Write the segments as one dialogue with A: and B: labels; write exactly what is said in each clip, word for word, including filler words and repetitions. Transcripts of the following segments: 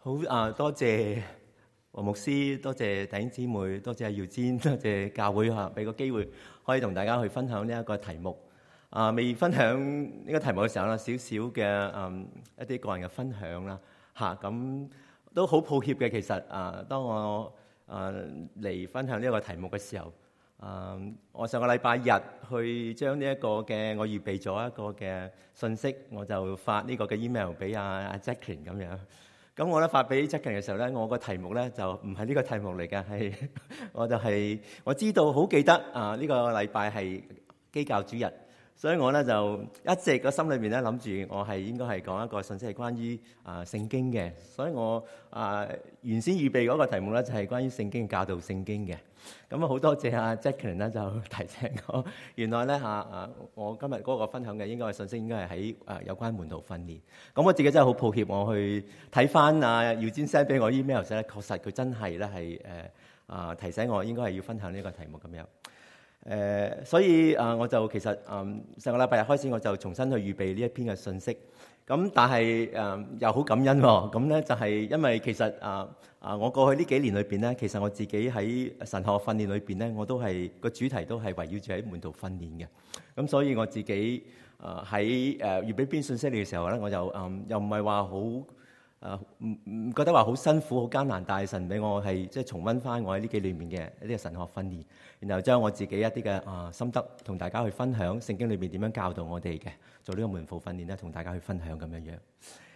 A: 好啊！多謝黃牧師，多謝弟兄姊妹，多謝阿耀堅，多謝教會嚇，俾個機會可以同大家去分享呢一個題目。啊，未分享呢個題目嘅時候啦，少少嘅嗯一啲個人嘅分享啦嚇，咁都好抱歉嘅。其實啊，當我啊嚟分享呢一個題目嘅時候，啊，我上個禮拜日去將呢一個嘅我預備咗一個嘅信息，我就發呢個嘅 email 俾阿阿 Jacqueline 咁樣。咁我咧發俾 Jacqueline 嘅時候咧，我個題目咧就唔係呢個題目嚟嘅，係我就係、是、我知道好記得啊！呢、這個禮拜係基教主日，所以我咧就一直個心裏面咧諗住我係應該係講一個信息係關於啊聖經嘅，所以我啊原先預備嗰個題目咧就係關於聖經教導聖經嘅。咁啊好多謝阿 Jacqueline 咧就提醒我，原來咧嚇啊我今日嗰個分享嘅應該係信息應該係喺啊有關門徒訓練。咁我自己真係好抱歉，我去睇翻啊耀堅 send 俾我 email 時咧，確實佢真係咧係誒啊提醒我應該係要分享呢個題目咁樣。誒、呃，所以啊，我就其實嗯上個禮拜日開始我就重新去預備呢一篇嘅信息。咁但係誒、呃、又好感恩喎、哦。咁咧就係因為其實啊啊，我過去呢幾年裏邊咧，其實我自己喺神學訓練裏邊咧，我都係個主題都係圍繞住喺門徒訓練嘅。咁所以我自己啊喺誒預備篇信息嚟嘅時候咧，我就嗯又唔係話好啊唔唔覺得話好辛苦好艱難，但係神俾我係即係重溫翻我喺呢幾年面嘅一啲神學訓練，然後將我自己一啲嘅啊心得同大家去分享，聖經裏邊點樣教導我哋嘅做呢個門徒訓練咧，同大家去分享咁樣樣。誒、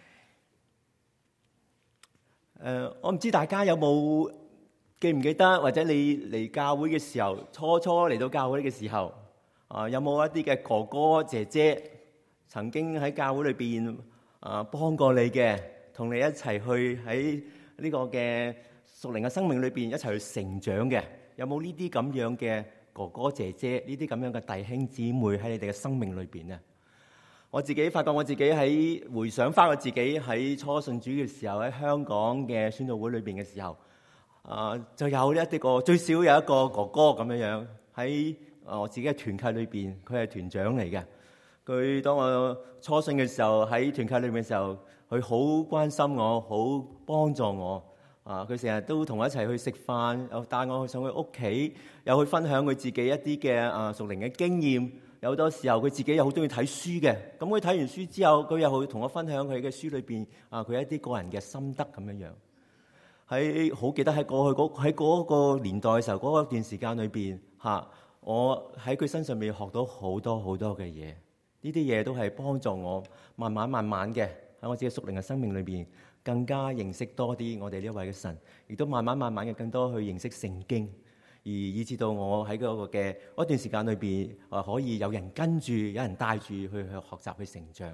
A: 呃，我唔知大家有冇記唔記得，或者你嚟教會嘅時候，初初嚟到教會嘅時候，啊、呃、有冇一啲嘅哥哥姐姐曾經喺教會裏邊啊幫過你嘅？同你一齊去喺呢個嘅屬靈嘅生命裏邊一齊去成長嘅，有冇呢啲咁樣嘅哥哥姐姐，呢啲咁樣嘅弟兄姊妹喺你哋嘅生命裏邊呢？我自己發覺我自己喺回想翻我自己喺初信主嘅時候，喺香港嘅宣道會裏邊嘅時候，啊就有一啲個最少有一個哥哥咁樣樣喺我自己嘅團契裏邊，佢係團長嚟嘅。佢當我初信嘅時候喺團契裏面嘅時候，佢好關心我，好幫助我。啊，佢成日都同我一齊去食飯，又帶我去上佢屋企，又去分享佢自己一啲嘅啊屬靈嘅經驗。有好多時候佢自己又好中意睇書嘅，咁佢睇完書之後，佢又去同我分享佢嘅書裏邊啊佢一啲個人嘅心得咁樣樣。喺好記得喺過去嗰喺嗰個年代嘅時候，嗰段時間裏邊嚇，我喺佢身上面學到好多好多嘅嘢。呢啲嘢都係幫助我慢慢慢慢嘅喺我自己屬靈嘅生命裏邊更加認識多啲我哋呢一位嘅神，亦都慢慢慢慢嘅更多去認識聖經，而以至到我喺嗰個嘅嗰段時間裏邊啊可以有人跟住，有人帶住去去學習去成長。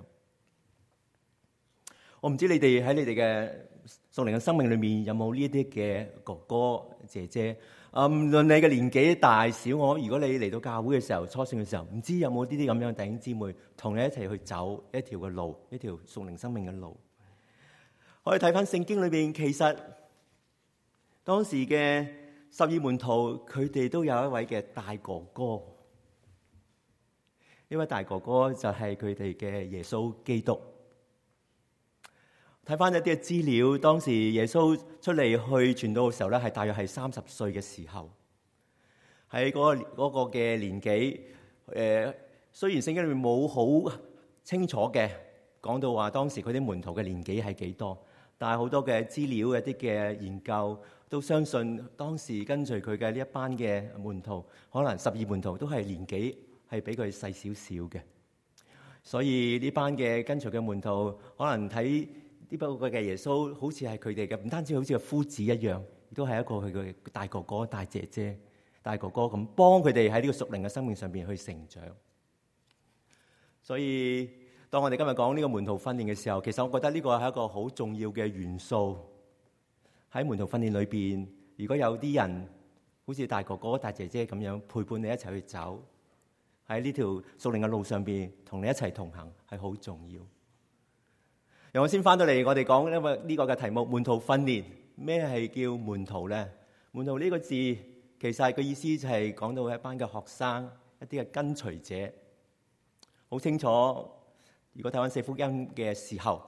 A: 我唔知你哋喺你哋嘅屬靈嘅生命裏面有冇呢一啲嘅哥哥姐姐？啊，無論你嘅年紀大小，我如果你嚟到教會嘅時候，初信嘅時候，唔知有冇呢啲咁樣嘅弟兄姊妹同你一齊去走一條嘅路，一條屬靈生命嘅路。可以睇翻聖經裏邊，其實當時嘅十二門徒，佢哋都有一位嘅大哥哥。呢位大哥哥就係佢哋嘅耶穌基督。睇翻一啲嘅資料，當時耶穌出嚟去傳道嘅時候咧，係大約係三十歲嘅時候。喺嗰、嗰個、嗰個嘅年紀，誒、呃、雖然聖經裏面冇好清楚嘅講到話當時佢啲門徒嘅年紀係幾多，但係好多嘅資料、一啲嘅研究都相信當時跟隨佢嘅呢一班嘅門徒，可能十二門徒都係年紀係比佢細少少嘅。所以呢班嘅跟隨嘅門徒可能睇呢不過嘅耶穌好似係佢哋嘅，唔單止好似個夫子一樣，亦都係一個佢嘅大哥哥、大姐姐、大哥哥咁幫佢哋喺呢個屬靈嘅生命上邊去成長。所以當我哋今日講呢個門徒訓練嘅時候，其實我覺得呢個係一個好重要嘅元素喺門徒訓練裏邊。如果有啲人好似大哥哥、大姐姐咁樣陪伴你一齊去走喺呢條屬靈嘅路上邊，同你一齊同行係好重要。讓我先翻到嚟，我哋講因為呢個嘅題目門徒訓練，咩係叫門徒咧？門徒呢個字其實個意思就係講到一班嘅學生，一啲嘅跟隨者。好清楚，如果睇翻四福音嘅時候，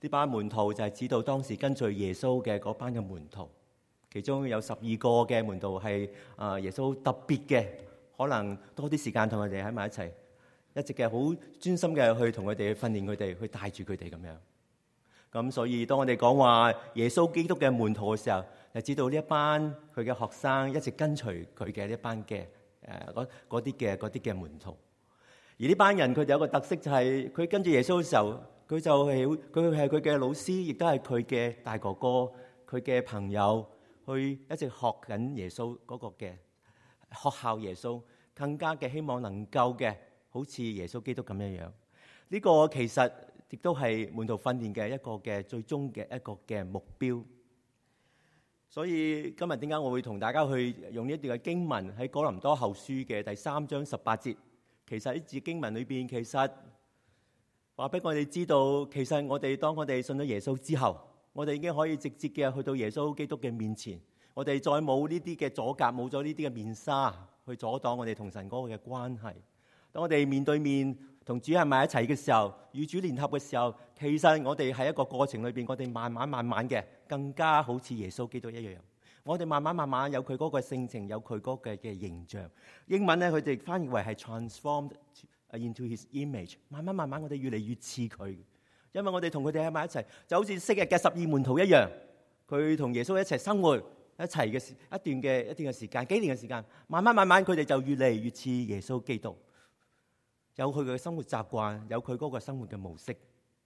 A: 呢班門徒就係指到當時跟隨耶穌嘅嗰班嘅門徒，其中有十二個嘅門徒係啊耶穌特別嘅，可能多啲時間同佢哋喺埋一齊，一直嘅好專心嘅去同佢哋去訓練佢哋，去帶住佢哋咁樣。咁所以當我哋講話耶穌基督嘅門徒嘅時候，就知道呢一班佢嘅學生一直跟隨佢嘅呢一班嘅誒嗰嗰啲嘅嗰啲嘅門徒。而呢班人佢哋有個特色就係佢跟住耶穌嘅時候，佢就係佢係佢嘅老師，亦都係佢嘅大哥哥，佢嘅朋友，去一直學緊耶穌嗰個嘅學效耶穌，更加嘅希望能夠嘅好似耶穌基督咁樣樣。呢個其實亦都係門徒訓練嘅一個嘅最終嘅一個嘅目標。所以今日點解我會同大家去用呢一段嘅經文喺哥林多後書嘅第三章十八節？其實呢節經文裏邊，其實話俾我哋知道，其實我哋當我哋信咗耶穌之後，我哋已經可以直接嘅去到耶穌基督嘅面前，我哋再冇呢啲嘅阻隔，冇咗呢啲嘅面紗去阻擋我哋同神嗰個嘅關係。當我哋面對面同主喺埋一齊嘅時候，與主聯合嘅時候，其實我哋喺一個過程裏邊，我哋慢慢慢慢嘅更加好似耶穌基督一樣。我哋慢慢慢慢有佢嗰個性情，有佢嗰個嘅形象。英文咧，佢哋翻譯為係 transformed into his image。慢慢慢慢，我哋越嚟越似佢，因為我哋同佢哋喺埋一齊，就好似昔日嘅十二門徒一樣。佢同耶穌一齊生活一齊嘅一段嘅一段嘅時間，幾年嘅時間，慢慢慢慢，佢哋就越嚟越似耶穌基督。有佢嘅生活習慣，有佢嗰個生活嘅模式。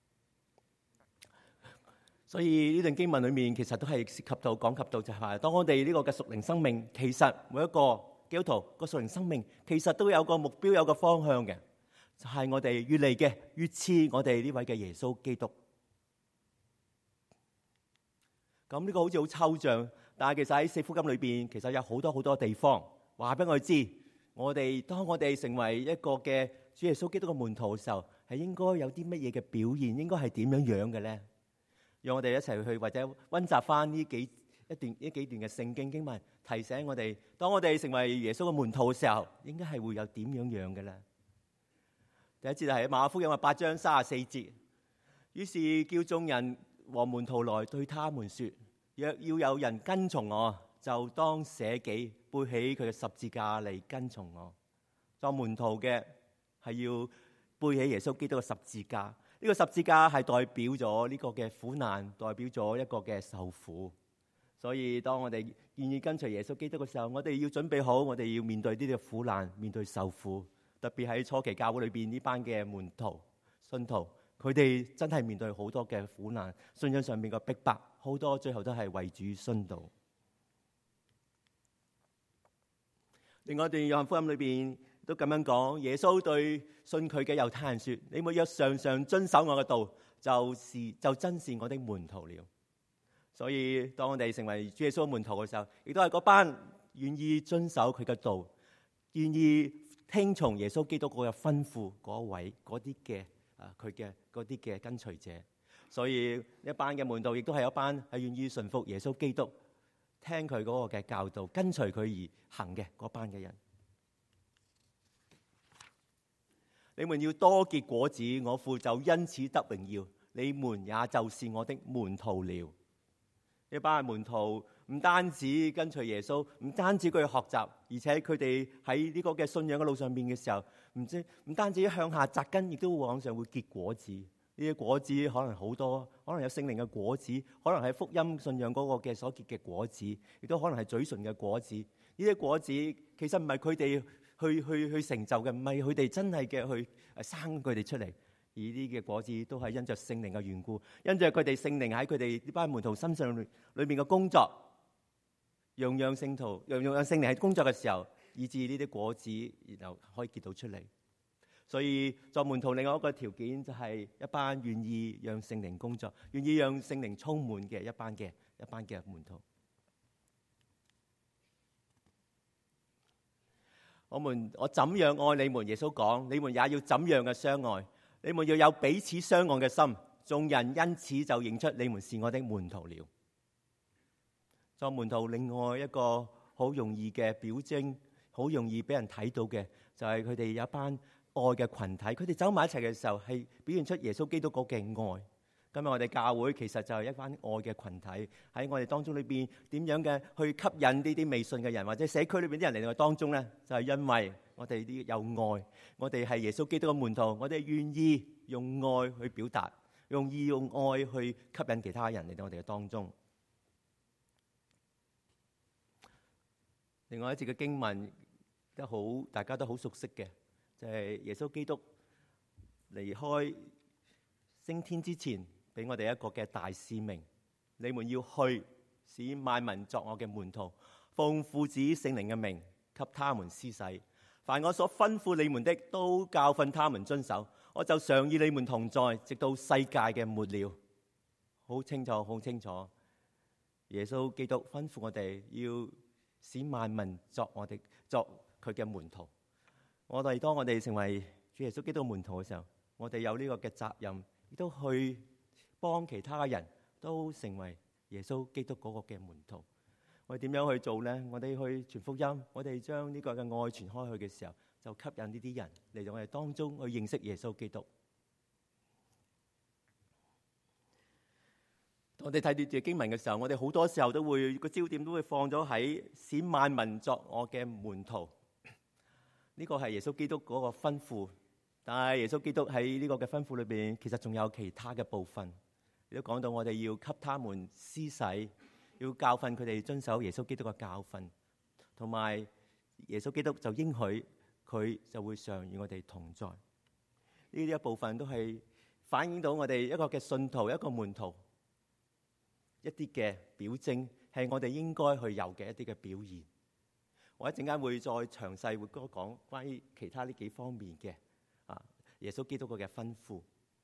A: 所以呢段經文裏面其實都係涉及到講及到就係話，當我哋呢個嘅屬靈生命，其實每一個基督徒個屬靈生命其實都有個目標，有個方向嘅，就係我哋越嚟嘅越似我哋呢位嘅耶穌基督。咁呢個好似好抽象，但係其實喺四福音裏邊，其實有好多好多地方話俾我哋知，我哋當我哋成為一個嘅主耶穌基督嘅門徒嘅時候，係應該有啲乜嘢嘅表現，應該係點樣樣嘅咧？讓我哋一齊去或者溫習翻呢幾一段呢幾段嘅聖經經文，提醒我哋，當我哋成為耶穌嘅門徒嘅時候，應該係會有點樣樣嘅咧？第一節係馬可福音嘅八章三十四節，於是叫眾人和門徒來對他們說：若要有人跟從我，就當捨己，背起佢嘅十字架嚟跟從我。作門徒嘅係要背起耶穌基督嘅十字架。呢個十字架係代表咗呢個嘅苦難，代表咗一個嘅受苦。所以當我哋願意跟隨耶穌基督嘅時候，我哋要準備好，我哋要面對呢啲苦難，面對受苦。特別喺初期教會裏邊呢班嘅門徒、信徒，佢哋真係面對好多嘅苦難，信仰上面嘅逼迫，好多最後都係為主殉道。另外一段約翰福音裏邊都咁樣講，耶穌對信佢嘅猶太人說：你們若常常遵守我嘅道，就是就真是我的門徒了。所以當我哋成為主耶穌門徒嘅時候，亦都係嗰班願意遵守佢嘅道，願意聽從耶穌基督嗰個吩咐嗰位嗰啲嘅啊佢嘅嗰啲嘅跟隨者。所以一班嘅門徒亦都係一班係願意順服耶穌基督，聽佢嗰個嘅教導，跟隨佢而行嘅嗰班嘅人。你們要多結果子，我父就因此得榮耀，你們也就是我的門徒了。呢班門徒唔單止跟隨耶穌，唔單止佢去學習，而且佢哋喺呢個嘅信仰嘅路上面嘅時候，唔知唔單止向下扎根，亦都往上會結果子。呢啲果子可能好多，可能有聖靈嘅果子，可能係福音信仰嗰個嘅所結嘅果子，亦都可能係嘴唇嘅果子。呢啲果子其實唔係佢哋去去去成就嘅，唔係佢哋真係嘅去生佢哋出嚟，而呢嘅果子都係因着聖靈嘅緣故，因着佢哋聖靈喺佢哋呢班門徒身上裏面嘅工作，讓讓聖徒讓讓聖靈喺工作嘅時候，以致呢啲果子然後可以結到出嚟。所以作門徒另外一個條件就係一班願意讓聖靈工作，願意讓聖靈充滿嘅一班嘅一班嘅門徒。我們我怎樣愛你們，耶穌講，你們也要怎樣嘅相愛。你們要有彼此相愛嘅心，眾人因此就認出你們是我的門徒了。作門徒另外一個好容易嘅表徵，好容易俾人睇到嘅，就係佢哋有一班愛嘅群體，佢哋走埋一齊嘅時候，係表現出耶穌基督嗰嘅愛。 今日我哋教會其實就係一班愛嘅群體，喺我哋當中裏邊點樣嘅去吸引呢啲未信嘅人，或者社區裏邊啲人嚟到當中咧，就係因為我哋啲有愛，我哋係耶穌基督嘅門徒，我哋願意用愛去表達，用意用愛去吸引其他人嚟到我哋嘅當中。另外一節嘅經文都好，大家都好熟悉嘅，就係耶穌基督離開升天之前，俾我哋一個嘅大使命，你們要去，使萬民作我嘅門徒，奉父子聖靈嘅名，給他們施洗。凡我所吩咐你們的，都教訓他們遵守。我就常與你們同在，直到世界嘅末了。好清楚，好清楚。耶穌基督吩咐我哋要使萬民作我哋作佢嘅門徒。我哋當我哋成為主耶穌基督門徒嘅時候，我哋有呢個嘅責任，亦都去幫其他嘅人都成為耶穌基督嗰個嘅門徒。我哋點樣去做呢？我哋去傳福音，我哋將呢個嘅愛傳開去嘅時候，就吸引呢啲人嚟到我哋當中去認識耶穌基督。當我哋睇住經文嘅時候，我哋好多時候都會個焦點都會放咗喺使萬民作我嘅門徒。呢個係耶穌基督嗰個吩咐。但係耶穌基督喺呢個嘅吩咐裏邊，其實仲有其他嘅部分，亦都講到我哋要給他們施洗，要教訓佢哋遵守耶穌基督嘅教訓，同埋耶穌基督就應許佢就會常與我哋同在。呢啲一部分都係反映到我哋一個嘅信徒、一個門徒一啲嘅表徵，係我哋應該去有嘅一啲嘅表現。我一陣間會再詳細會多講關於其他呢幾方面嘅。啊！耶穌基督嘅吩咐，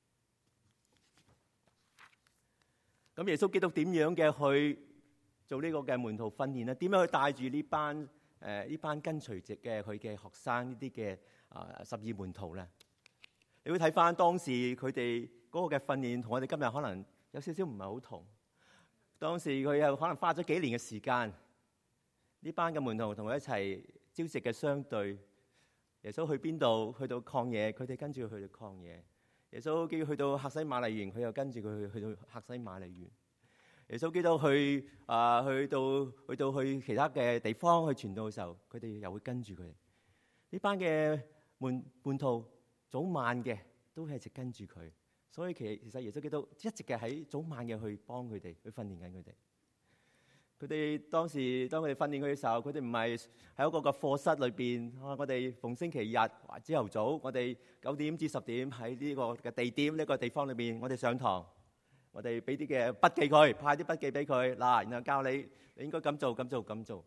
A: 咁耶穌基督點樣嘅去做呢個嘅門徒訓練咧？點樣去帶住呢班誒呢班跟隨者嘅佢嘅學生呢啲嘅啊十二門徒咧？你會睇翻當時佢哋嗰個嘅訓練，同我哋今日可能有少少唔係好同。當時佢又可能花咗幾年嘅時間，呢班嘅門徒同佢一齊朝夕嘅相對。耶穌去邊度？去到曠野，佢哋跟住去到曠野。耶穌叫佢去到客西馬尼園，佢又跟住佢去去到客西馬尼園。耶穌基督去啊、呃，去到去到去其他嘅地方去傳道嘅時候，佢哋又會跟住佢哋。呢班嘅門門徒早晚嘅都係一直跟住佢，所以其實其實耶穌基督一直嘅喺早晚嘅去幫佢哋，去訓練緊佢哋。佢哋當時當佢哋訓練佢嘅時候，佢哋唔係喺一個個課室裏邊。我哋逢星期日朝頭早，我哋九點至十點喺呢個嘅地點呢個地方裏邊，我哋上堂，我哋俾啲嘅筆記佢，派啲筆記俾佢嗱，然後教你你應該咁做、咁做、咁做。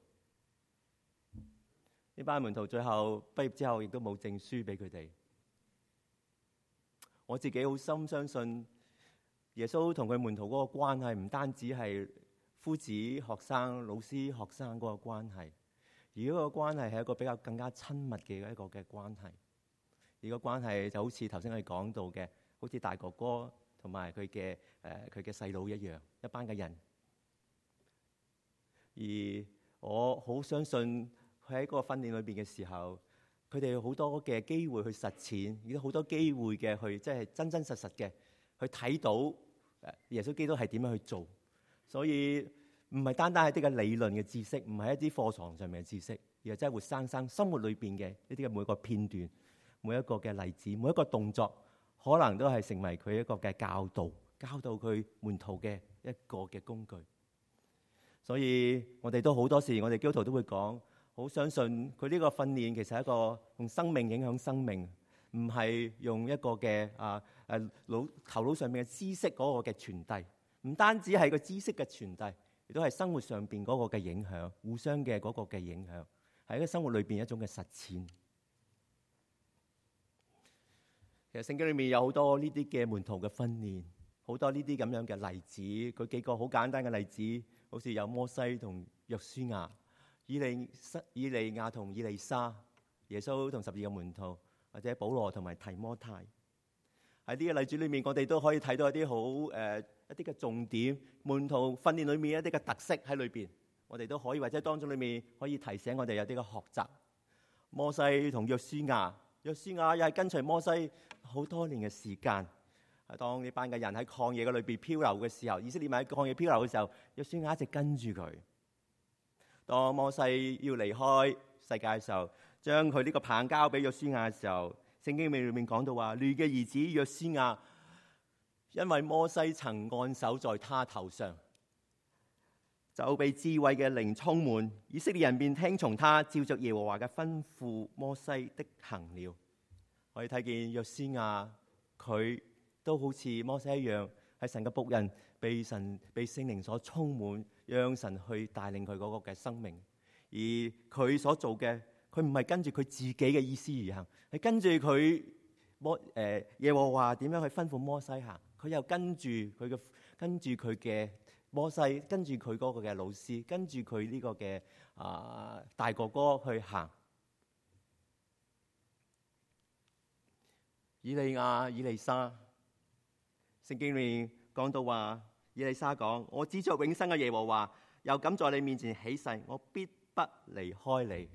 A: 呢班門徒最後畢業之後，亦都冇證書俾佢哋。我自己好深相信耶穌同佢門徒嗰個關係，唔單止係夫子、學生、老師、學生嗰個關係，而嗰個關係係一個比較更加親密嘅一個嘅關係。而個關係就好似頭先我哋講到嘅，好似大哥哥同埋佢嘅誒佢嘅細佬一樣，一班嘅人。而我好相信佢喺嗰個訓練裏邊嘅時候，佢哋有好多嘅機會去實踐，亦都好多機會嘅去即係真真實實嘅去睇到誒耶穌基督係點樣去做。所以唔係單單係啲嘅理論嘅知識，唔係一啲課堂上面嘅知識，而係真係活生生生活裏邊嘅呢啲嘅每一個片段、每一個嘅例子、每一個動作，可能都係成為佢一個嘅教導，教導佢門徒嘅一個嘅工具。所以我哋都好多時，我哋基督徒都會講，好相信佢呢個訓練其實係一個用生命影響生命，唔係用一個嘅啊誒腦頭腦上面嘅知識嗰個嘅傳遞。唔單止係個知識嘅傳遞，亦都係生活上邊嗰個嘅影響，互相嘅嗰個嘅影響，係一個生活裏邊一種嘅實踐。其實聖經裏面有好多呢啲嘅門徒嘅訓練，好多呢啲咁樣嘅例子。舉幾個好簡單嘅例子，好似有摩西同約書亞、以利以利亞同以利沙、耶穌同十二個門徒，或者保羅同埋提摩太。喺呢個例子裏面，我哋都可以睇到一啲好誒一啲嘅重點，門徒訓練裏面一啲嘅特色喺裏邊，我哋都可以或者當中裏面可以提醒我哋有啲嘅學習。摩西同約書亞，約書亞又係跟隨摩西好多年嘅時間， 當呢班嘅人喺曠野嘅裏邊漂流嘅時候，以色列民喺曠野漂流嘅時候，約書亞一直跟住佢。當摩西要離開世界嘅時候，將佢呢個棒交俾約書亞嘅時候，聖經裏面講到話，嫩嘅兒子約書亞，因為摩西曾按手在他頭上，就被智慧嘅靈充滿，以色列人便聽從他，照着耶和華嘅吩咐摩西的行了。可以睇見約書亞，佢都好似摩西一樣，係神嘅僕人，被神被聖靈所充滿，讓神去帶領佢嗰個嘅生命。而佢所做嘅，佢唔係跟住佢自己嘅意思而行，係跟住佢摩誒耶和華點樣去吩咐摩西行，佢又跟住佢嘅跟住佢嘅摩西，跟住佢嗰個嘅老師，跟住佢呢個嘅啊大哥哥去行。以利亞、以利沙，聖經裏面講到話，以利沙講：我指着永生嘅耶和華，又敢在你面前起誓，我必不離開你。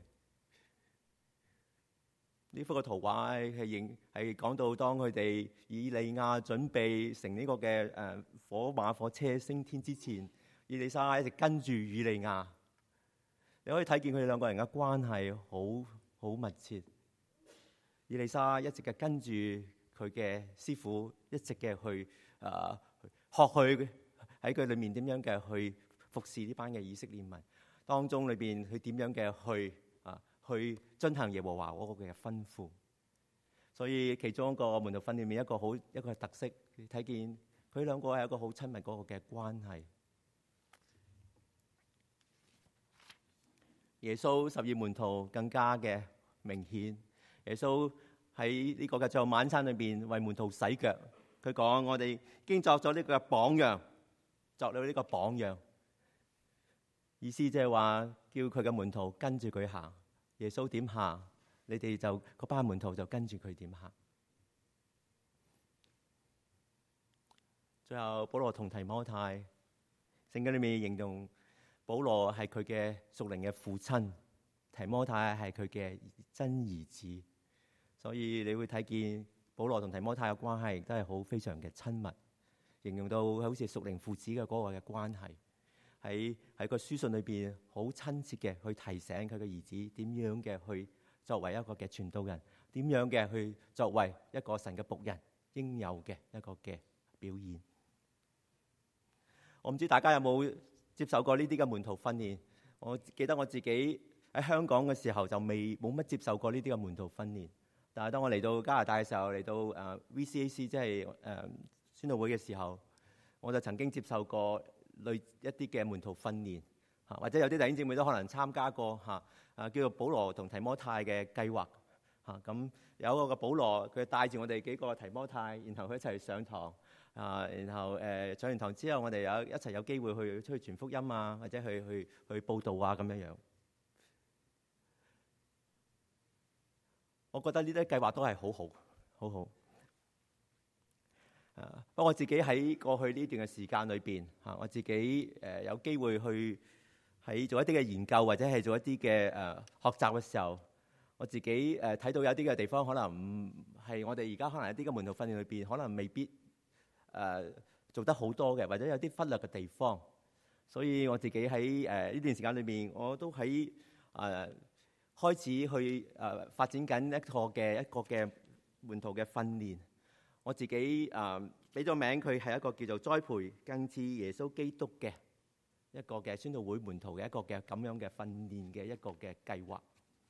A: 呢幅嘅圖畫係影係講到當佢哋以利亞準備乘呢個嘅誒火馬火車升天之前，以利沙一直跟住以利亞。你可以睇見佢哋兩個人嘅關係好好密切。以利沙一直嘅跟住佢嘅師傅，一直嘅去啊學佢喺佢裏面點樣嘅去服侍呢班嘅以色列民當中裏邊，佢點樣嘅去啊去遵行耶和華嗰個嘅吩咐。所以其中一個門徒訓練裏面一個好一個特色，你睇見佢兩個係一個好親密嗰個嘅關係。耶穌十二門徒更加嘅明顯。耶穌喺呢個嘅最後晚餐裏邊為門徒洗腳，佢講：我哋已經作咗呢個榜樣，作咗呢個榜樣，意思即係話叫佢嘅門徒跟住佢行。耶穌點行，你哋就嗰班門徒就跟住佢點行。最後保羅同提摩太，聖經裏面形容保羅係佢嘅屬靈嘅父親，提摩太係佢嘅真兒子。所以你會睇見保羅同提摩太嘅關係都係好非常嘅親密，形容到好似屬靈父子嘅嗰個嘅關係。喺喺個書信裏邊好親切嘅去提醒佢嘅兒子點樣嘅去作為一個嘅傳道人，點樣嘅去作為一個神嘅僕人應有嘅一個嘅表現。我唔知大家有冇接受過呢啲嘅門徒訓練？我記得我自己喺香港嘅時候就未冇乜接受過呢啲嘅門徒訓練。但係當我嚟到加拿大嘅時候，嚟到誒 V C A C 即係誒宣道會嘅時候，我就曾經接受過類一啲嘅門徒訓練嚇，或者有啲弟兄姊妹都可能參加過嚇，啊叫做保羅同提摩太嘅計劃嚇。咁有一個嘅保羅，佢帶住我哋幾個提摩太，然後佢一齊上堂啊，然後誒上完堂之後，我哋有一齊有機會去出去傳福音啊，或者去去去報道啊咁樣樣。我覺得呢啲計劃都係好好，好好。誒，不過我自己喺過去呢段嘅時間裏邊嚇，我自己誒有機會去喺做一啲嘅研究或者係做一啲嘅誒學習嘅時候，我自己誒睇到有啲嘅地方可能唔係我哋而家可能一啲嘅門徒訓練裏邊可能未必誒做得好多嘅，或者有啲忽略嘅地方。所以我自己喺誒呢段時間裏邊，我都喺誒。開始去誒、呃、發展緊一個嘅一個嘅門徒嘅訓練。我自己誒俾咗名，佢係一個叫做栽培更似耶穌基督嘅一個嘅宣道會門徒嘅一個嘅咁樣嘅訓練嘅一個嘅計劃。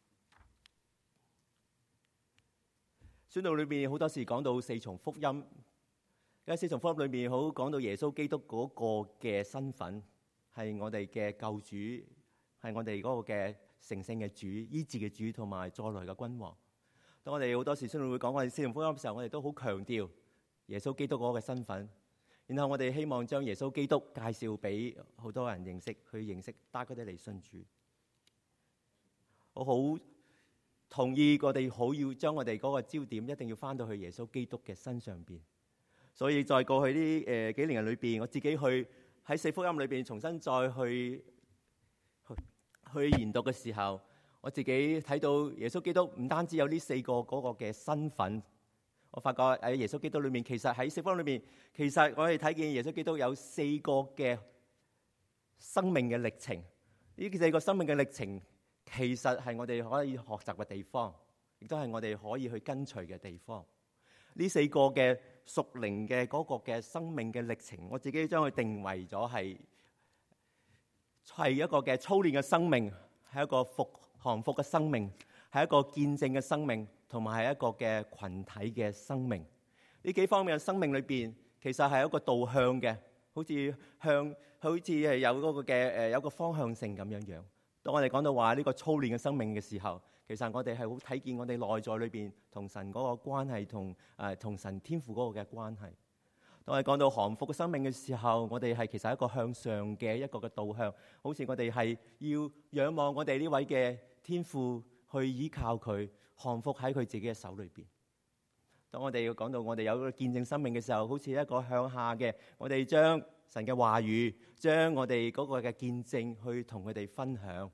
A: 宣道裏邊好多時講到四重福音，喺四重福音裏邊好講到耶穌基督嗰個嘅身份係我哋嘅救主，係我哋嗰個嘅成聖嘅主、醫治嘅主同埋再來嘅君王。當我哋好多時宣道會講我哋四重福音嘅時候，我哋都好強調耶穌基督嗰個身份。然後我哋希望將耶穌基督介紹俾好多人認識，去認識，帶佢哋嚟信主。我好同意我哋好要將我哋嗰個焦點一定要翻到去耶穌基督嘅身上邊。所以在過去呢誒幾年裏邊，我自己去喺四福音裏邊重新再去。去研讀嘅時候，我自己睇到耶穌基督唔單止有呢四個嗰個嘅身份， 我發覺喺耶穌基督裏面，其實喺四福音裏面，其實我哋睇見耶穌基督有四個嘅生命嘅歷程。呢四個生命嘅歷程，其實係我哋可以學習嘅地方，亦都係我哋可以去跟隨嘅地方。呢四個嘅屬靈嘅嗰個嘅生命嘅歷程，我自己將佢定為咗係係一個嘅操練嘅生命，係一個服降服嘅生命，係一個見證嘅生命，同埋係一個嘅群體嘅生命。呢幾方面嘅生命裏邊，其實係一個導向嘅，好似向好似係有嗰個嘅誒有個方向性咁樣樣。當我哋講到話呢個操練嘅生命嘅時候，其實我哋係好睇見我哋內在裏邊同神嗰個關係，同誒同神天父嗰個嘅關係。當我哋講到降服嘅生命嘅時候，我哋係其實一個向上嘅一個嘅導向，好似我哋係要仰望我哋呢位嘅天父，去依靠佢，降服喺佢自己嘅手裏邊。當我哋要講到我哋有個見證生命嘅時候，好似一個向下嘅，我哋將神嘅話語，將我哋嗰個嘅見證去同佢哋分享。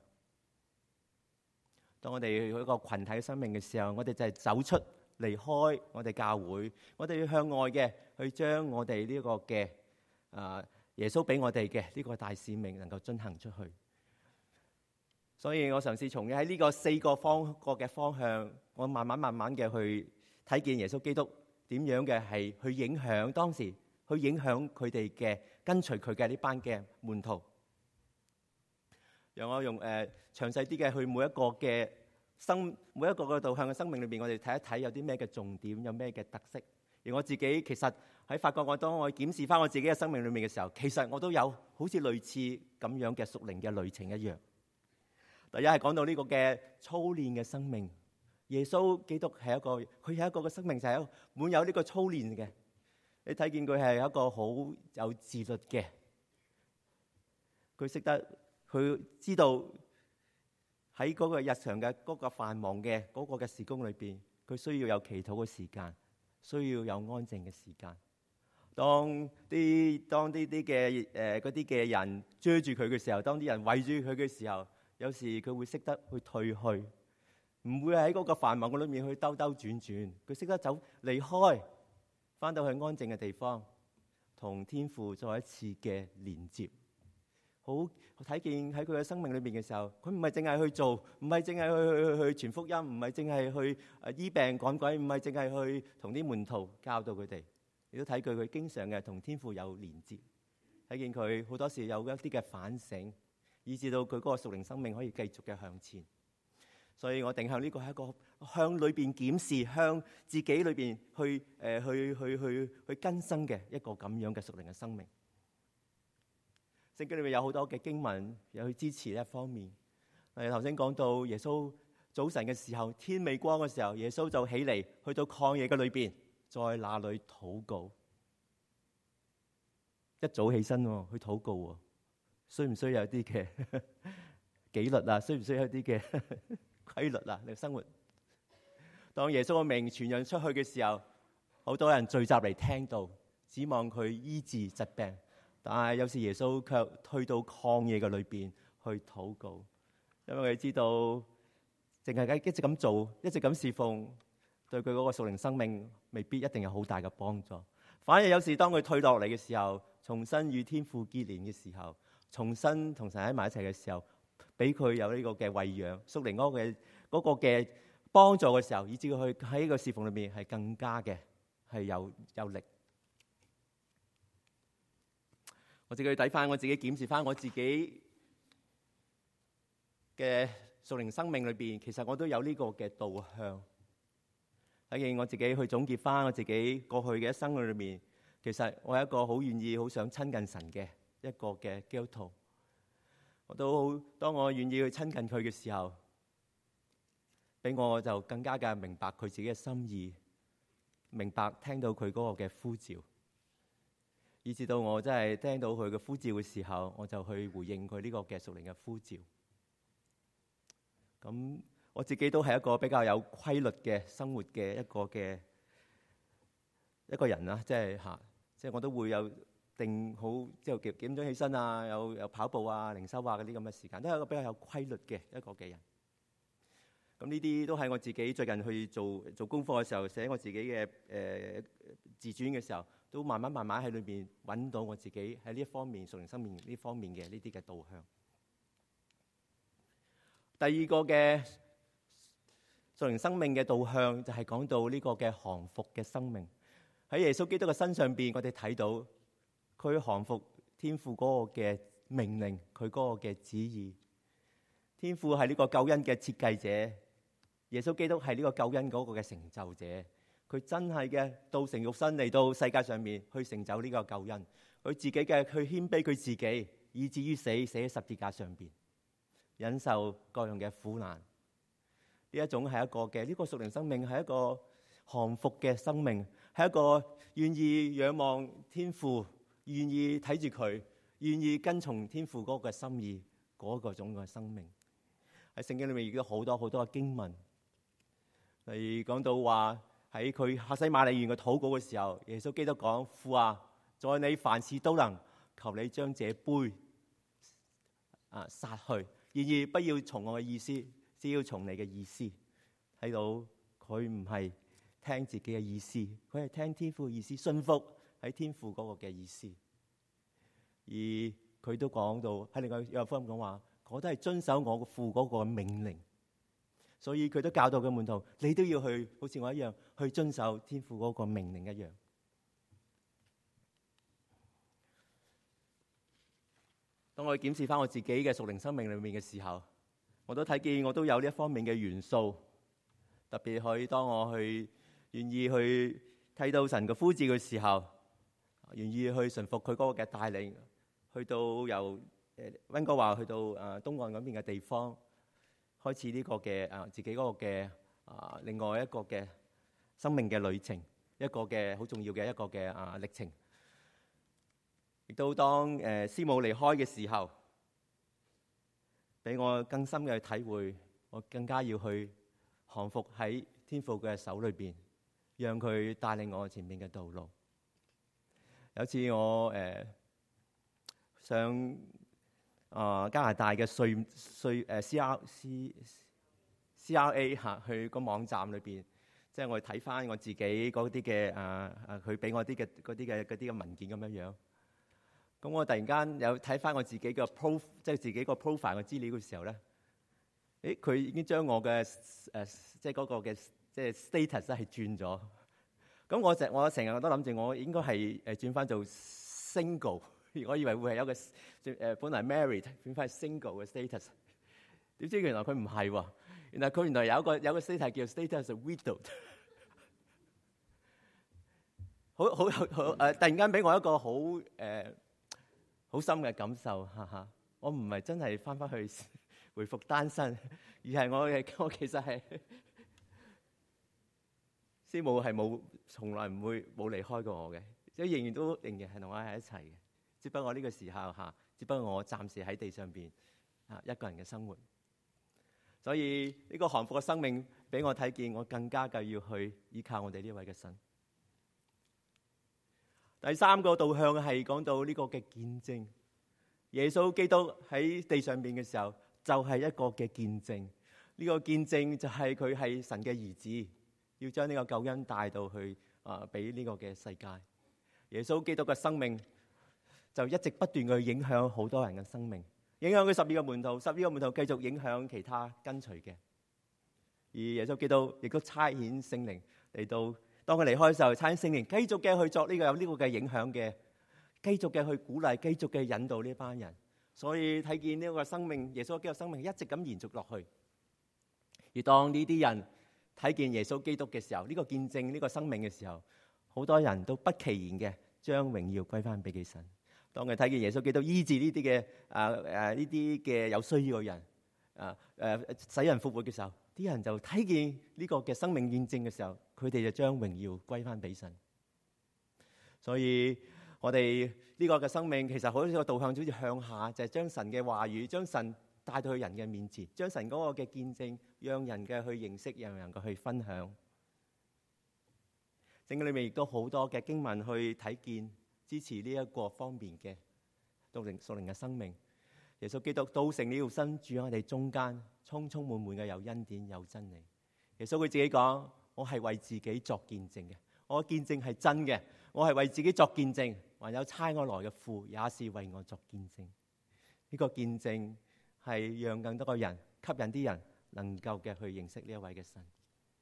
A: 當我哋有一個群體嘅生命嘅時候，我哋就係走出離開我哋教會，我哋要向外嘅去將我哋呢個嘅啊耶穌俾我哋嘅呢個大使命能夠進行出去。所以我嘗試從喺呢個四個方個嘅方向，我慢慢慢慢嘅去睇見耶穌基督點樣嘅係去影響當時，去影響佢哋嘅跟隨佢嘅呢班嘅門徒。讓我用誒、呃、詳細啲嘅去每一個嘅生每一個嘅導向嘅生命裏邊，我哋睇一睇有啲咩嘅重點，有咩嘅特色。而我自己其實喺發覺，我當我檢視翻我自己嘅生命裏面嘅時候，其實我都有好似類似咁樣嘅屬靈嘅旅程一樣。第一係講到呢個嘅操練嘅生命，耶穌基督係一個，佢係一個嘅生命就係滿有呢個操練嘅。你睇見佢係一個好有自律嘅，佢識得。佢知道喺嗰個日常嘅嗰個繁忙嘅嗰個嘅事工裏邊，佢需要有祈禱嘅時間，需要有安靜嘅時間。當啲當啲啲嘅誒嗰啲嘅人追住佢嘅時候，當啲人圍住佢嘅時候，有時佢會識得去退去，唔會喺嗰個繁忙嘅裏面去兜兜轉轉。佢識得走離開，返到去安靜嘅地方，同天父再一次嘅連接。好睇見喺佢嘅生命裏面嘅時候，佢唔係淨係去做，唔係淨係去去去傳福音，唔係淨係去誒醫病趕鬼，唔係淨係去同啲門徒教導佢哋。亦都睇佢佢經常嘅同天父有連接，睇見佢好多時有一啲嘅反省，以至到佢嗰個屬靈生命可以繼續嘅向前。所以我定向呢個係一個向裏邊檢視，向自己裏邊去誒、呃、去去去去更新嘅一個咁樣嘅屬靈嘅生命。聖經裏面有好多嘅經文有去支持呢一方面。誒頭先講到耶穌早晨嘅時候，天未光嘅時候，耶穌就起嚟去到曠野嘅裏邊，在那裏禱告。一早起身去禱告，需唔需要有啲嘅紀律啊？需唔需要有啲嘅規律啊？你生活。當耶穌嘅名傳揚出去嘅時候，好多人聚集嚟聽到，指望佢醫治疾病。但係有時耶穌卻去到曠野嘅裏邊去禱告，因為佢知道淨係一直咁做，一直咁侍奉，對佢嗰個屬靈生命未必一定有好大嘅幫助。反而有時當佢退落嚟嘅時候，重新與天父結連嘅時候，重新同神喺埋一齊嘅時候，俾佢有呢個嘅餵養屬靈嗰個嘅嗰個嘅幫助嘅時候，以至佢喺呢個侍奉裏面係更加嘅係有有力。我自己睇翻，我自己檢視翻我自己嘅屬靈生命裏邊，其實我都有呢個嘅導向。睇見我自己去總結翻我自己過去嘅一生裏面，其實我係一個好願意、好想親近神嘅一個嘅基督徒。我都當我願意去親近佢嘅時候，俾我就更加嘅明白佢自己嘅心意，明白聽到佢嗰個嘅呼召。以至到我真係聽到佢嘅呼召嘅時候，我就去回應佢呢個嘅屬靈嘅呼召。咁我自己都係一個比較有規律嘅生活嘅一個嘅一個人啦，即係嚇，即係我都會有定好之後幾點鐘起身啊，有有跑步啊、靈修啊嗰啲咁嘅時間，都係一個比較有規律嘅一個嘅人。 咁呢啲都係我自己最近去做做功課嘅時候，寫我自己嘅誒、呃、自傳嘅時候，都慢慢慢慢喺裏邊揾到我自己喺呢一方面屬靈生命呢方面嘅呢啲嘅導向。第二個嘅屬靈生命嘅導向就係講到呢個嘅降服嘅生命。喺耶穌基督嘅身上邊，我哋睇到佢降服天父嗰個嘅命令，佢嗰個嘅旨意。天父係呢個救恩嘅設計者，耶穌基督係呢個救恩嗰個嘅成就者。佢真係嘅道成肉身嚟到世界上面去成就呢個救恩。佢自己嘅去謙卑佢自己，以至於死，死喺十字架上邊，忍受各樣嘅苦難。呢一種係一個嘅呢個屬靈生命，係一個降服嘅生命，係一個願意仰望天父，願意睇住佢，願意跟從天父嗰個心意嗰個種嘅生命。喺聖經裏面亦都好多好多嘅經文，例如講到話喺佢客西馬尼園嘅禱告嘅時候，耶穌基督講：父啊，在你凡事都能，求你將這杯啊殺去，然而不要從我嘅意思，只要從你嘅意思。睇到佢唔係聽自己嘅意思，佢係聽天父嘅意思，信服喺天父嗰個嘅意思。而佢都講到喺另外約翰福音講話，我都係遵守我父嗰個命令，所以佢都教導佢門徒，你都要去好似我一樣去遵守天父嗰個命令一樣。當我檢視翻我自己嘅屬靈生命裏面嘅時候，我都睇見我都有呢一方面嘅元素，特別去當我去願意去睇到神嘅呼召嘅時候，願意去順服佢嗰個嘅帶領，去到由誒溫哥華去到誒東岸嗰邊嘅地方，開始呢個嘅誒自己嗰個嘅啊另外一個嘅生命嘅旅程，一個嘅好重要嘅一個嘅啊歷程。亦都當誒師母離開嘅時候，俾我更深嘅體會，我更加要去降服喺天父嘅手裏邊，讓佢帶領我前面嘅道路。有次我誒上啊加拿大嘅稅稅誒 C R C C R A 嚇去個網站裏邊，即係我睇翻我自己嗰啲嘅啊啊佢俾我啲嘅嗰啲嘅嗰啲嘅文件咁樣樣。咁我突然間有睇翻我自己嘅 pro， 即係自己個 profile 嘅資料嘅時候咧，誒佢已經將我嘅誒即係嗰個嘅即係 status 咧係轉咗。咁我成我成日都諗住我應該係誒轉翻做 single， 我以為會係有個誒本來 married 轉翻係 single 嘅 status， 點知原來佢唔係喎，原來佢原來有一個有一個 status 叫 status widowed。好好好誒！突然間俾我一個好誒好深嘅感受，哈哈！我唔係真係翻返去回復單身，而係我嘅我其實係師母係冇從來唔會冇離開過我嘅，即係仍然都仍然係同我喺一齊嘅。只不過呢個時候嚇，只不過我暫時喺地上邊啊一個人嘅生活。所以呢個降服嘅生命俾我睇見，我更加嘅要去依靠我哋呢位嘅神。第三個導向係講到呢個嘅見證，耶穌基督喺地上邊嘅時候就係一個嘅見證。呢個見證就係佢係神嘅兒子，要將呢個救恩帶到去啊俾呢個嘅世界。耶穌基督嘅生命就一直不斷去影響好多人嘅生命，影響佢十二個門徒，十二個門徒繼續影響其他跟隨嘅。而耶穌基督亦都差遣聖靈嚟到。當佢離開嘅時候，差遣聖靈繼續嘅去作呢個有呢個嘅影響嘅，繼續嘅去鼓勵，繼續嘅引導呢班人。所以睇見呢個生命，耶穌基督嘅生命一直咁延續落去。而當呢啲人睇見耶穌基督嘅時候，呢個見證呢個生命嘅時候，好多人都不其然嘅將榮耀歸翻俾佢神。當佢睇見耶穌基督醫治呢啲嘅啊誒呢啲嘅有需要嘅人，啊誒使人復活嘅時候，啲人就睇見呢個嘅生命見證嘅時候，佢哋就將榮耀歸翻俾神。所以我哋呢個嘅生命其實好似個導向，就好似向下，就係將神嘅話語，將神帶到去人嘅面前，將神嗰個嘅見證，讓人嘅去認識，讓人嘅去分享。聖經裏面亦都好多嘅經文去睇見支持呢一個方面嘅屬靈屬靈嘅生命。 耶穌基督道成了肉身，住喺我哋中間，充充滿滿嘅有恩典有真理。耶穌佢自己講：我係為自己作見證嘅，我見證係真嘅，我係為自己作見證，還有差我來嘅父也是為我作見證。呢個見證係讓更多個人吸引啲人能夠嘅去認識呢一位嘅神。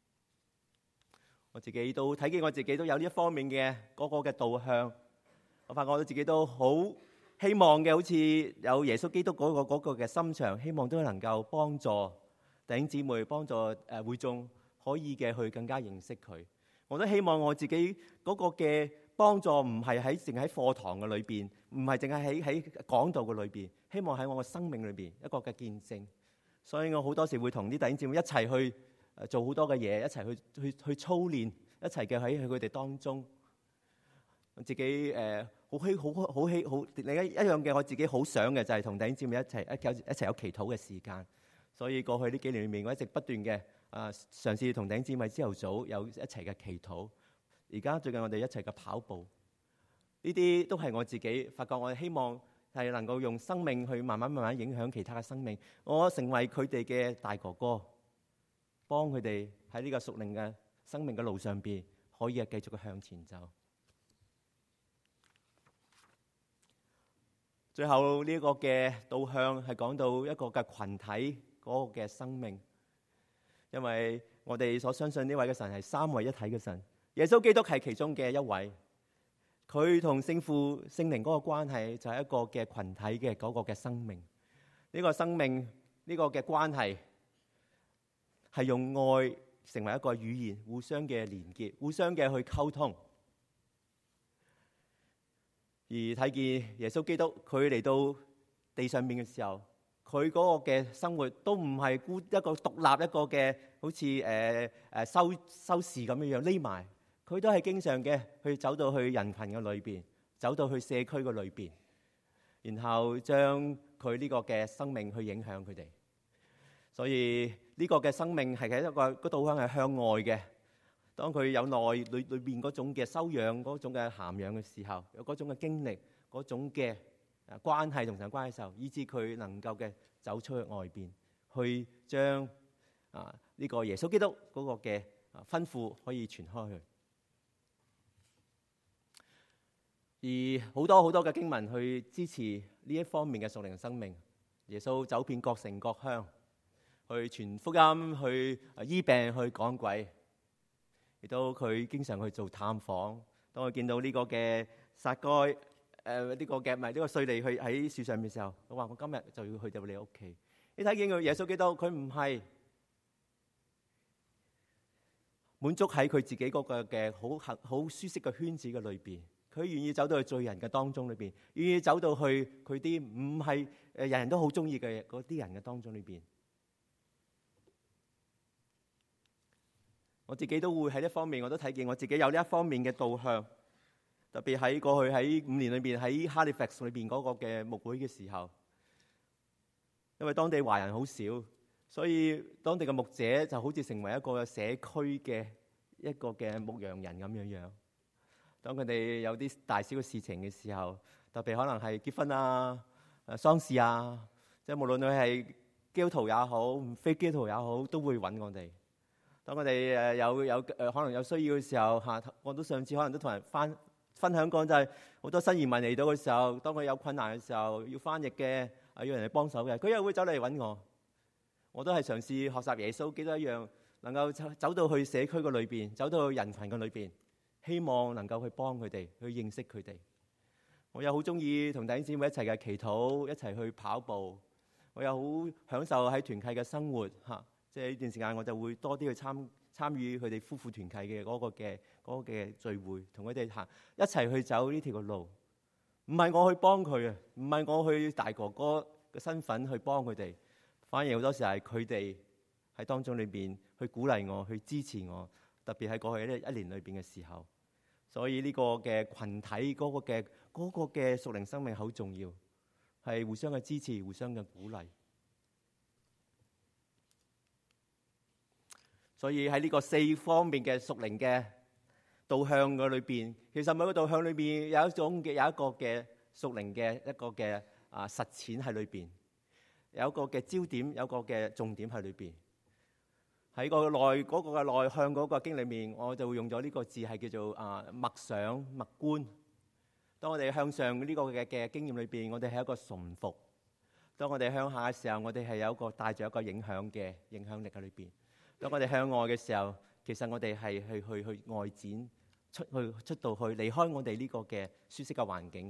A: 我自己都睇見我自己都有呢一方面嘅嗰個嘅導向。我發覺我自己都好希望嘅，好似有耶穌基督嗰個嗰個嘅心腸，希望都能夠幫助弟兄姊妹，幫助誒會眾可以嘅去更加認識佢。我都希望我自己嗰個嘅幫助唔係喺淨喺課堂嘅裏邊，唔係淨係喺喺講道嘅裏邊，希望喺我嘅生命裏邊一個嘅見證。所以我好多時會同啲弟兄姊妹一齊去誒做好多嘅嘢，一齊去去去操練，一齊嘅喺佢哋當中。我自己誒好希好好希好另一一樣嘅，我自己好想嘅就係同弟兄姊妹一齊一有一齊有祈禱嘅時間。所以過去呢幾年裏面，我一直不斷嘅啊嘗試同弟兄姊妹朝頭早有一齊嘅祈禱。而家最近我哋一齊嘅跑步，呢啲都係我自己發覺，我希望係能夠用生命去慢慢慢慢影響其他嘅生命。我成為佢哋嘅大哥哥，幫佢哋喺呢個屬靈嘅生命嘅路上邊，可以繼續嘅向前走。最後呢個嘅導向係講到一個嘅群體嗰個嘅生命，因為我哋所相信呢位嘅神係三位一體嘅神，耶穌基督係其中嘅一位，佢同聖父聖靈嗰個關係就係一個嘅群體嘅嗰個嘅生命。呢個生命呢個嘅關係係用愛成為一個語言，互相嘅連結，互相嘅去溝通。而睇見耶穌基督佢嚟到地上面嘅時候，佢嗰個嘅生活都唔係孤一個獨立一個嘅，好似誒誒收收視咁樣樣匿埋，佢都係經常嘅去走到去人群嘅裏邊，走到去社區嘅裏邊，然後將佢呢個嘅生命去影響佢哋。所以呢個嘅生命係喺一個個導向係向外嘅。當佢有內裏裏邊嗰種嘅修養、嗰種嘅涵養嘅時候，有嗰種嘅經歷、嗰種嘅誒關係同神關係嘅時候，以致佢能夠嘅走出去外邊，去將啊呢個耶穌基督嗰個嘅吩咐可以傳開去。而好多好多嘅經文去支持呢一方面嘅屬靈生命。耶穌走遍各城各鄉，去傳福音、去醫病、去趕鬼。亦都佢經常去做探訪。當我見到呢個嘅撒該誒呢個嘅唔係呢個稅吏去喺樹上面嘅時候，我話我今日就要去到你屋企。你睇見佢耶穌基督，佢唔係滿足喺佢自己嗰個嘅好好舒適嘅圈子嘅裏邊，佢願意走到去罪人嘅當中裏邊，願意走到去佢啲唔係誒人人都好中意嘅嗰啲人嘅當中裏邊。我自己都會喺呢方面，我都睇見我自己有呢一方面嘅導向。特別喺過去喺五年裏邊喺 Halifax 裏邊嗰個嘅牧會嘅時候，因為當地華人好少，所以當地嘅牧者就好似成為一個社區嘅一個嘅牧羊人咁樣樣。當佢哋有啲大小嘅事情嘅時候，特別可能係結婚啊、誒喪事啊，即係無論佢係基督徒也好，非基督徒也好，都會揾我哋。當我哋誒有有誒可能有需要嘅時候嚇，我都上次可能都同人翻分享過，就係好多新移民嚟到嘅時候，當佢有困難嘅時候，要翻譯嘅啊，要人嚟幫手嘅，佢又會走嚟揾我。我都係嘗試學習耶穌基督一樣，能夠走走到去社區嘅裏邊，走到去人群嘅裏邊，希望能夠去幫佢哋，去認識佢哋。我又好中意同弟兄姊妹一齊嘅祈禱，一齊去跑步。我又好享受喺團契嘅生活嚇。即係呢段時間，我就會多啲去參參與佢哋夫婦團契嘅嗰個嘅嗰個嘅聚會，同佢哋行一齊去走呢條嘅路。唔係我去幫佢啊，唔係我去大哥哥嘅身份去幫佢哋，反而好多時係佢哋喺當中裏邊去鼓勵我，去支持我。特別喺過去呢一年裏邊嘅時候，所以呢個嘅群體嗰個嘅嗰個嘅屬靈生命好重要，係互相嘅支持，互相嘅鼓勵。所以喺呢個四方面嘅屬靈嘅導向嘅裏邊，其實每個導向裏邊有一種嘅有一個嘅屬靈嘅一個嘅啊實踐喺裏邊。 有一個嘅焦點，有一個嘅重點喺裏邊。喺個內嗰個嘅內向嗰個經裏面，我就會用咗呢個字係叫做啊默想默觀。當我哋向上呢個嘅嘅經驗裏邊，我哋係一個順服；當我哋向下嘅時候，我哋係有一個帶住一個影響嘅影響力喺裏邊。當我哋向外嘅時候，其實我哋係去去去外展出去出到去，離開我哋呢個嘅舒適嘅環境。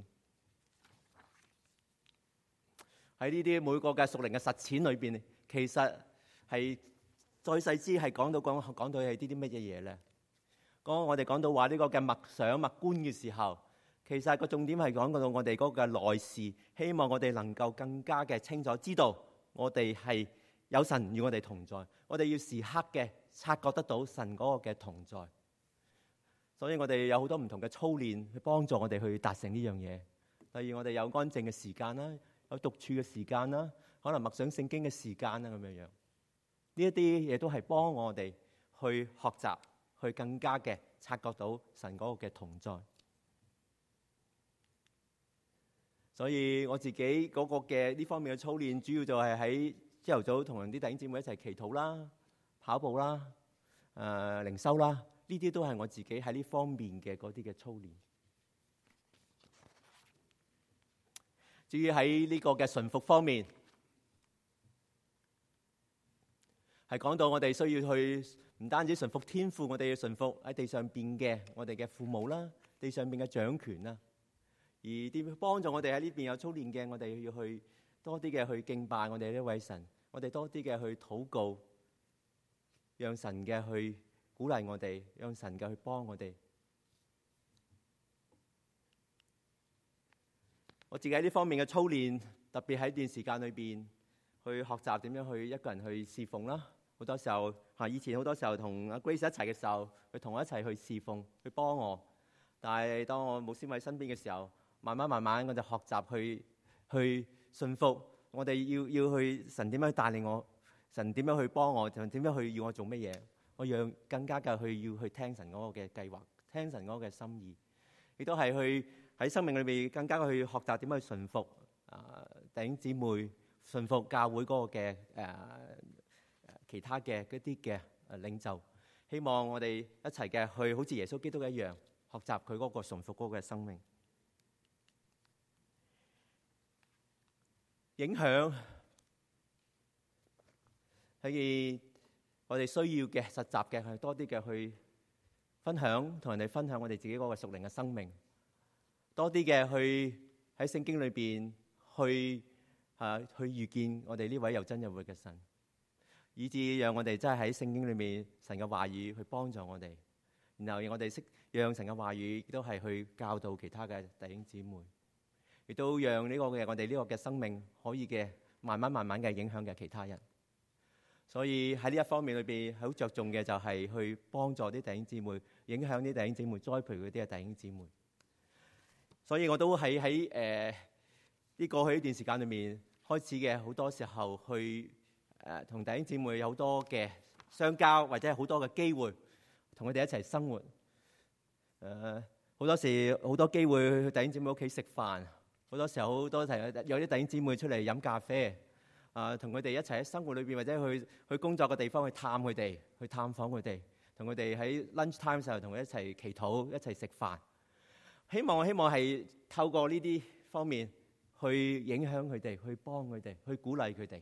A: 喺呢啲每個嘅屬靈嘅實踐裏邊，其實係。再細支係講到講講到係啲啲乜嘢嘢咧？講我哋講到話呢個嘅默想默觀嘅時候，其實個重點係講到我哋嗰個內視，希望我哋能夠更加嘅清楚知道，我哋係有神與我哋同在，我哋要時刻嘅察覺得到神嗰個嘅同在。所以我哋有好多唔同嘅操練去幫助我哋去達成呢樣嘢。例如我哋有安靜嘅時間啦，有獨處嘅時間啦，可能默想聖經嘅時間啦，咁樣樣。呢一啲嘢都係幫我哋去學習，去更加嘅察覺到神嗰個嘅同在。所以我自己嗰個嘅呢方面嘅操練，主要就係喺朝頭早同啲弟兄姊妹一齊祈禱啦、跑步啦、誒、呃、靈修啦，呢啲都係我自己喺呢方面嘅嗰啲嘅操練。至於喺呢個嘅順服方面，係講到我哋需要去唔單止順服天父，我哋要順服喺地上邊嘅我哋嘅父母啦，地上邊嘅掌權啦。而點幫助我哋喺呢邊有操練嘅，我哋要去多啲嘅去敬拜我哋呢位神，我哋多啲嘅去禱告，讓神嘅去鼓勵我哋，讓神嘅去幫我哋。我自己喺呢方面嘅操練，特別喺段時間裏邊去學習點樣去一個人去侍奉啦。好多時候嚇，以前好多時候同阿 Grace 一齊嘅時候，佢同我一齊去侍奉，去幫我。但係當我冇先喺身邊嘅時候，慢慢慢慢我就學習去去順服。我哋要要去神點樣去帶領我，神點樣去幫我，就點樣去要我做乜嘢。我讓更加嘅去要去聽神嗰個嘅計劃，聽神嗰個嘅心意，亦都係去喺生命裏邊更加去學習點樣去順服啊弟兄姊妹，順服教會嗰個嘅誒。啊其他嘅嗰啲嘅誒領袖，希望我哋一齊嘅去好似耶穌基督一樣，學習佢嗰個順服嗰個嘅生命。影響係我哋需要嘅實習嘅，係多啲嘅去分享，同人哋分享我哋自己嗰個屬靈嘅生命，多啲嘅去喺聖經裏邊去啊去遇見我哋呢位又真又活嘅神。以致讓我哋真係喺聖經裏面神嘅話語去幫助我哋，然後我哋識讓神嘅話語亦都係去教導其他嘅弟兄姊妹，亦都讓呢個嘅我哋呢個嘅生命可以嘅慢慢慢慢嘅影響嘅其他人。所以喺呢一方面裏邊好着重嘅就係去幫助啲弟兄姊妹，影響啲弟兄姊妹，栽培嗰啲嘅弟兄姊妹。所以我都喺喺誒呢過去呢段時間裏面開始嘅好多時候去。誒同弟兄姊妹有好多嘅相交，或者係好多嘅機會，同佢哋一齊生活。誒、呃、好多時好多機會去弟兄姊妹屋企食飯，好多時候好多提有啲弟兄姊妹出嚟飲咖啡，啊同佢哋一齊喺生活裏邊，或者去去工作嘅地方去探佢哋，去探訪佢哋，同佢哋喺 lunch time 時候同佢一齊祈禱，一齊食飯。希望我希望係透過呢啲方面去影響佢哋，去幫佢哋，去鼓勵佢哋。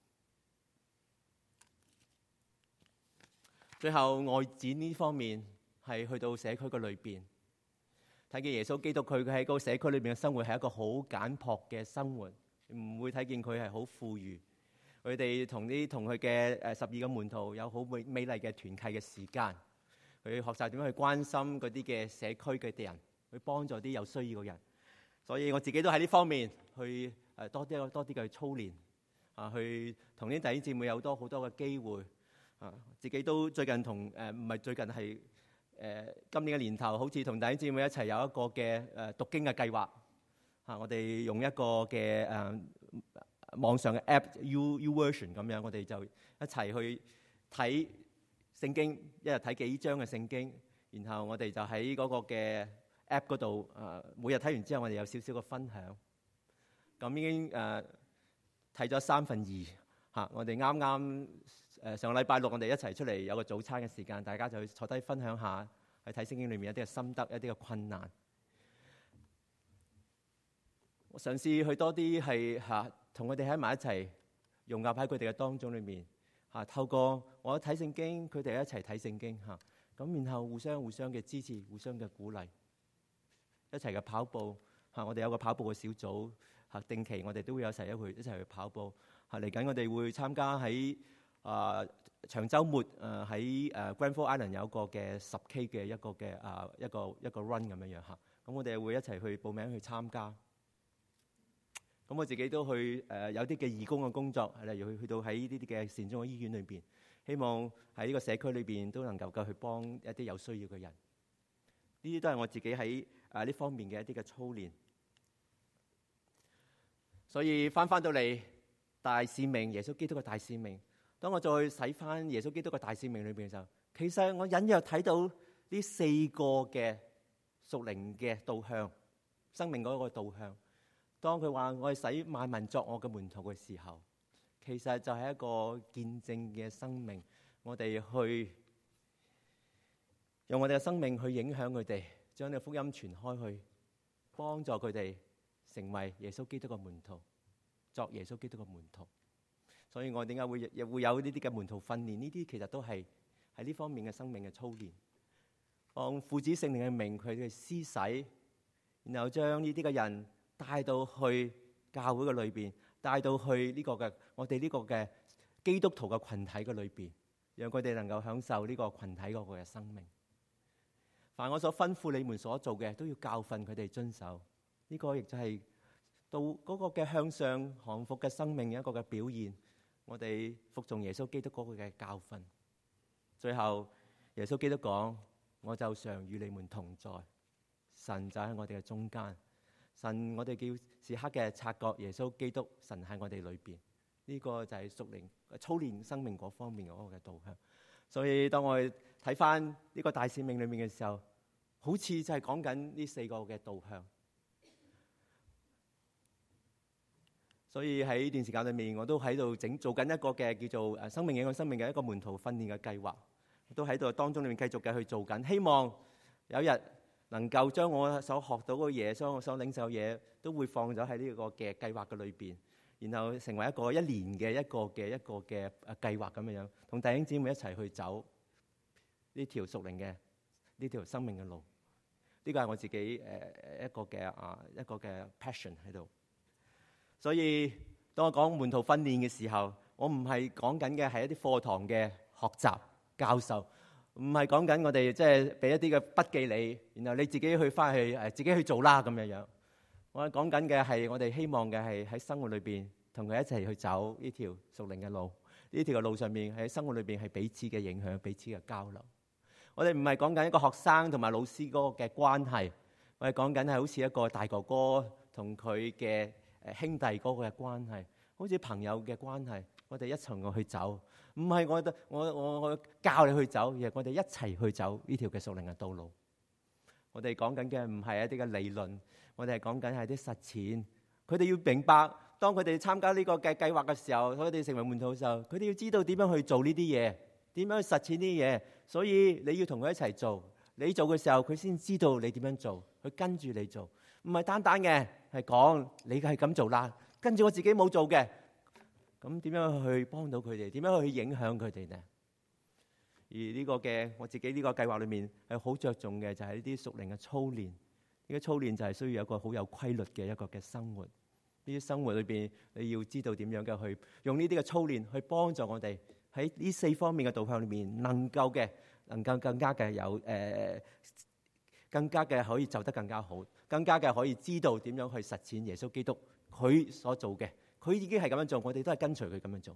A: 最後外展呢方面係去到社區嘅裏邊，睇見耶穌基督佢佢喺個社區裏邊嘅生活係一個好簡樸嘅生活，唔會睇見佢係好富裕。佢哋同啲同佢嘅誒十二個門徒有好美美麗嘅團契嘅時間，佢學習點樣去關心嗰啲嘅社區嘅人，去幫助啲有需要嘅人。所以我自己都喺呢方面去誒多啲多啲嘅操練啊，去同啲弟兄姊妹有多好多嘅機會。啊！自己都最近同誒唔係最近係誒、呃、今年嘅年頭，好似同弟兄姊妹一齊有一個嘅誒、呃、讀經嘅計劃嚇、啊。我哋用一個嘅誒、呃、網上嘅 app U YouVersion 咁樣，我哋就一齊去睇聖經，一日睇幾章嘅聖經，然後我哋就喺嗰個嘅 app 嗰度誒，每日睇完之後，我哋有少少嘅分享。咁已經誒睇、 睇咗三分二嚇。我哋啱啱誒上個禮拜六，我哋一齊出嚟有個早餐嘅時間，大家就坐低分享下喺睇聖經裏面一啲嘅心得，一啲嘅困難。我嘗試去多啲係嚇同佢哋喺埋一齊，融入喺佢哋嘅當中裏面嚇。透過我睇聖經，佢哋一齊睇聖經嚇。咁然後互相互相嘅支持，互相嘅鼓勵，一齊嘅跑步嚇。我哋有個跑步嘅小組嚇，定期我哋都會有一齊一去一齊去跑步嚇。嚟緊我哋會參加喺啊長週末誒喺誒 Granville Island 有一個嘅十 K 嘅一個嘅啊一個一個 run 咁樣樣嚇。咁我哋會一齊去報名去參加。咁我自己都去誒有啲嘅義工嘅工作，例如去去到喺呢啲嘅善終嘅醫院裏邊，希望喺呢個社區裏邊都能夠夠去幫一啲有需要嘅人。呢啲都係我自己喺誒呢方面嘅一啲嘅操練。所以翻翻到嚟大使命，耶穌基督嘅大使命。當我再睇翻耶穌基督嘅大使命裏邊嘅時候，其實我隱約睇到呢四個嘅屬靈嘅導向，生命嗰個導向。當佢話我係使萬民作我嘅門徒嘅時候，其實就係一個見證嘅生命。我哋去用我哋嘅生命去影響佢哋，將呢個福音傳開去，幫助佢哋成為耶穌基督嘅門徒，作耶穌基督嘅門徒。所以我點解會又會有呢啲嘅門徒訓練？呢啲其實都係喺呢方面嘅生命嘅操練。按父子聖靈嘅名，佢哋施洗，然後將呢啲嘅人帶到去教會嘅裏邊，帶到去呢個嘅我哋呢個嘅基督徒嘅群體嘅裏邊，讓佢哋能夠享受呢個群體嗰個嘅生命。凡我所吩咐你們所做嘅，都要教訓佢哋遵守。呢個亦就係到嗰個嘅向上降服嘅生命一個嘅表現。我哋服從耶穌基督嗰個嘅教訓。最後耶穌基督講：我就常與你們同在。神就喺我哋嘅中間。神，我哋叫時刻嘅察覺耶穌基督，神喺我哋裏邊。呢、這個就係屬靈操練生命嗰方面嗰個嘅導向。所以當我哋睇翻呢個大使命裏面嘅時候，好似就係講緊呢四個嘅導向。所以喺呢段時間裏面，我都喺度整做緊一個嘅叫做誒生命影響生命嘅一個門徒訓練嘅計劃，都喺度當中裏面繼續嘅去做緊，希望有一日能夠將我所學到嘅嘢，將我所領受嘅嘢，都會放咗喺呢個嘅計劃嘅裏邊，然後成為一個一年嘅一個嘅一個嘅誒計劃咁樣樣，同弟兄姊妹一齊去走呢條屬靈嘅呢條生命嘅路。呢個係我自己誒一個嘅啊一個嘅 passion 喺度。所以當我講門徒訓練嘅時候，我唔係講緊嘅係一啲課堂嘅學習教授。唔係講緊我哋即係俾一啲嘅筆記你，然後你自己去翻去誒自己去做啦咁樣樣。我講緊嘅係我哋希望嘅係喺生活裏邊同佢一齊去走呢條屬靈嘅路。呢條嘅路上面喺生活裏邊係彼此嘅影響，彼此嘅交流。我哋唔係講緊一個學生同埋老師嗰個嘅關係，我哋講緊係好似一個大哥哥同佢嘅誒兄弟嗰個嘅關係，好似朋友嘅關係。我哋一齊去走，唔係我我我我教你去走，而係我哋一齊去走呢條嘅屬靈嘅道路。我哋講緊嘅唔係一啲嘅理論，我哋係講緊係啲實踐。佢哋要明白，當佢哋參加呢個嘅計劃嘅時候，佢哋成為門徒嘅時候，佢哋要知道點樣去做呢啲嘢，點樣去實踐呢啲嘢。所以你要同佢一齊做，你做嘅時候，佢先知道你點樣做，佢跟住你做，唔係單單嘅係講你係咁做啦，跟住我自己冇做嘅。咁點樣去幫到佢哋？點樣去影響佢哋呢？而呢個嘅我自己呢個計劃裏面係好着重嘅，就係呢啲屬靈嘅操練。呢個操練就係需要一個好有規律嘅一個嘅生活。呢啲生活裏邊你要知道點樣嘅去用呢啲嘅操練去幫助我哋喺呢四方面嘅導向裏面，能夠嘅能夠更加嘅有誒、呃，更加嘅可以走得更加好，更加嘅可以知道點樣去實踐耶穌基督佢所做嘅。佢已經係咁樣做，我哋都係跟隨佢咁樣做。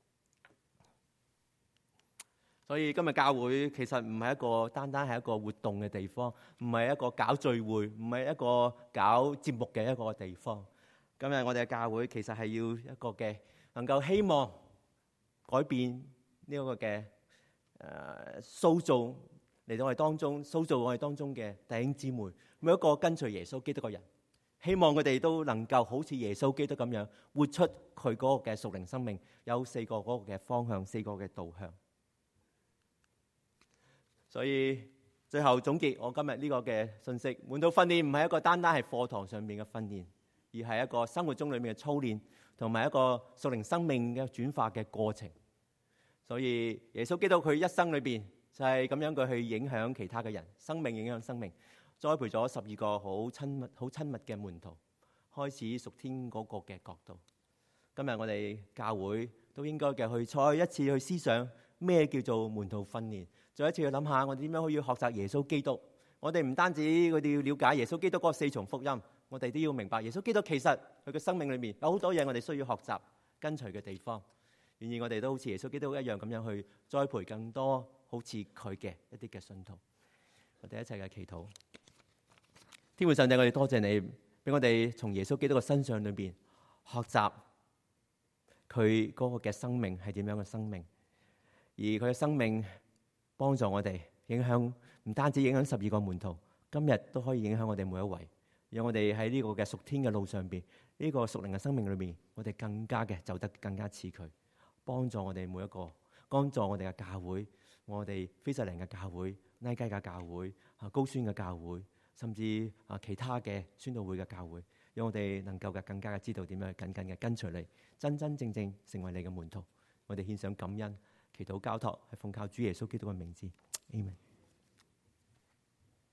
A: 所以今日教會其實唔係一個單單係一個活動嘅地方，唔係一個搞聚會，唔係一個搞節目嘅一個地方。今日我哋嘅教會其實係要一個嘅能夠希望改變呢個嘅誒塑造嚟到我哋當中，塑造我哋當中嘅弟兄姊妹，每一個跟隨耶穌基督嘅人。 希望佢哋都能夠好似耶穌基督咁樣活出佢嗰個嘅屬靈生命，有四個嗰個嘅方向，四個嘅導向。所以最後總結我今日呢個嘅信息，門徒訓練唔係一個單單係課堂上面嘅訓練，而係一個生活中裏面嘅操練，同埋一個屬靈生命嘅轉化嘅過程。所以耶穌基督佢一生裏邊就係咁樣佢去影響其他嘅人，生命影響生命，栽培咗十二個好親密、好親密嘅門徒，開始屬天嗰個嘅角度。今日我哋教會都應該嘅去再一次去思想咩叫做門徒訓練，再一次去諗下我哋點樣可以學習耶穌基督。我哋唔單止佢哋要了解耶穌基督嗰個四重福音，我哋都要明白耶穌基督其實佢嘅生命裏面有好多嘢我哋需要學習跟隨嘅地方。願意我哋都好似耶穌基督一樣咁樣去栽培更多好似佢嘅一啲嘅信徒。我哋一齊嘅祈禱。天父上帝，我哋多謝你俾我哋從耶穌基督嘅身上裏邊學習佢嗰個嘅生命係點樣嘅生命，而佢嘅生命幫助我哋影響，唔單止影響十二個門徒，今日都可以影響我哋每一位，讓我哋喺呢個嘅屬天嘅路上邊，呢個屬靈嘅生命裏邊，我哋更加嘅走得更加似佢。幫助我哋每一個，幫助我哋嘅教會，我哋非實靈嘅教會、拉基嘅教會、啊高宣嘅教會，甚至啊其他嘅宣道會嘅教會，讓我哋能夠嘅更加嘅知道點樣緊緊嘅跟隨你，真真正正成為你嘅門徒。我哋獻上感恩，祈禱交託，係奉靠主耶穌基督嘅名字，阿們。